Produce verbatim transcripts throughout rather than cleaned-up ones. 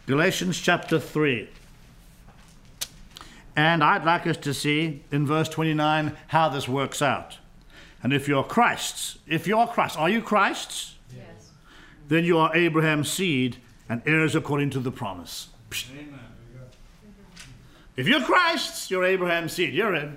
Galatians chapter three. And I'd like us to see in verse twenty-nine how this works out. And if you're Christ's, if you're Christ, are you Christ's? Yes. Then you are Abraham's seed and heirs according to the promise. Amen. If you're Christ's, you're Abraham's seed. You're in.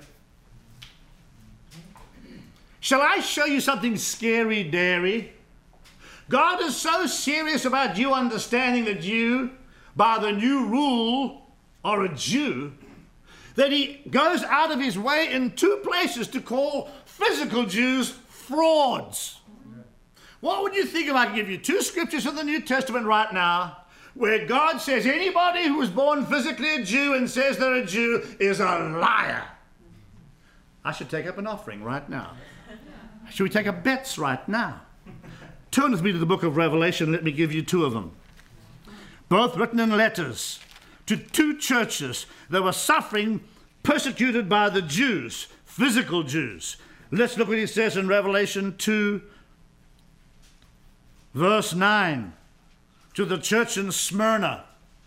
Shall I show you something scary, dairy? God is so serious about you understanding that you, by the new rule, are a Jew, that he goes out of his way in two places to call physical Jews frauds. Yeah. What would you think if I give you two scriptures in the New Testament right now where God says anybody who was born physically a Jew and says they're a Jew is a liar? I should take up an offering right now. Should we take up bets right now? Turn with me to the book of Revelation. Let me give you two of them. Both written in letters to two churches that were suffering, persecuted by the Jews, physical Jews. Let's look what he says in Revelation two, verse nine, to the church in Smyrna.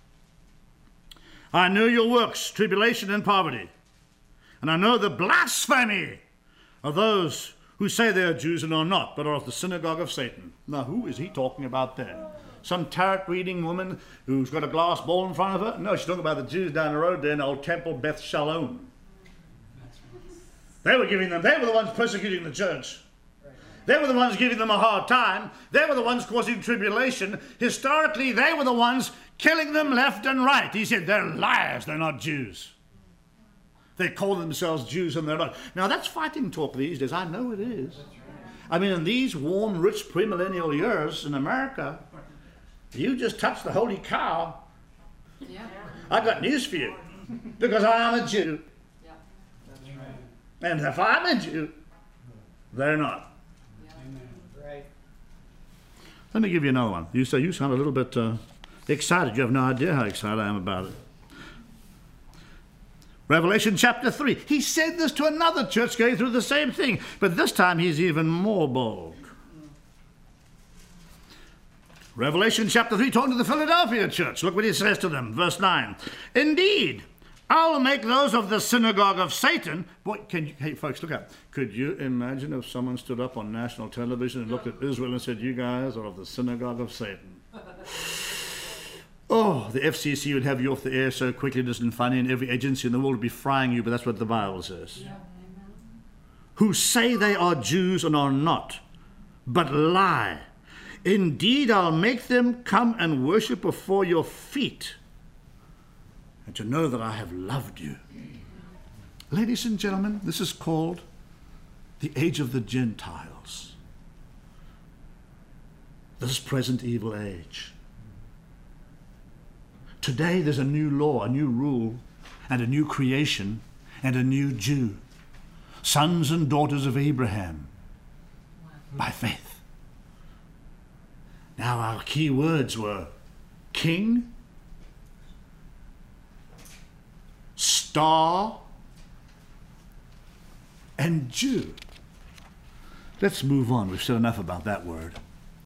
I know your works, tribulation and poverty, and I know the blasphemy of those who say they are Jews and are not, but are of the synagogue of Satan. Now, who is he talking about there? Some tarot-reading woman who's got a glass ball in front of her? No, she's talking about the Jews down the road there in Old Temple, Beth Shalom. They were giving them, they were the ones persecuting the church. They were the ones giving them a hard time. They were the ones causing tribulation. Historically, they were the ones killing them left and right. He said, they're liars, they're not Jews. They call themselves Jews and they're not. Now, that's fighting talk these days. I know it is. I mean, in these warm, rich, premillennial years in America, you just touch the holy cow. Yeah. I've got news for you, because I'm a Jew. Yeah. That's right. And if I'm a Jew, they're not. Yeah. Right. Let me give you another one. You say you sound a little bit uh, excited. You have no idea how excited I am about it. Revelation chapter three. He said this to another church going through the same thing, but this time he's even more bold. Revelation chapter three, talking to the Philadelphia church. Look what he says to them, verse nine. Indeed, I will make those of the synagogue of Satan. Boy, can you, hey folks, look up. Could you imagine if someone stood up on national television and looked at Israel and said, you guys are of the synagogue of Satan? Oh, the F C C would have you off the air so quickly it isn't funny, and every agency in the world would be frying you, but that's what the Bible says. Yeah. Who say they are Jews and are not, but lie. Indeed, I'll make them come and worship before your feet, and to know that I have loved you. Ladies and gentlemen, this is called the age of the Gentiles. This present evil age. Today there's a new law, a new rule, and a new creation, and a new Jew. Sons and daughters of Abraham by faith. Now our key words were king, star, and Jew. Let's move on. We've said enough about that word.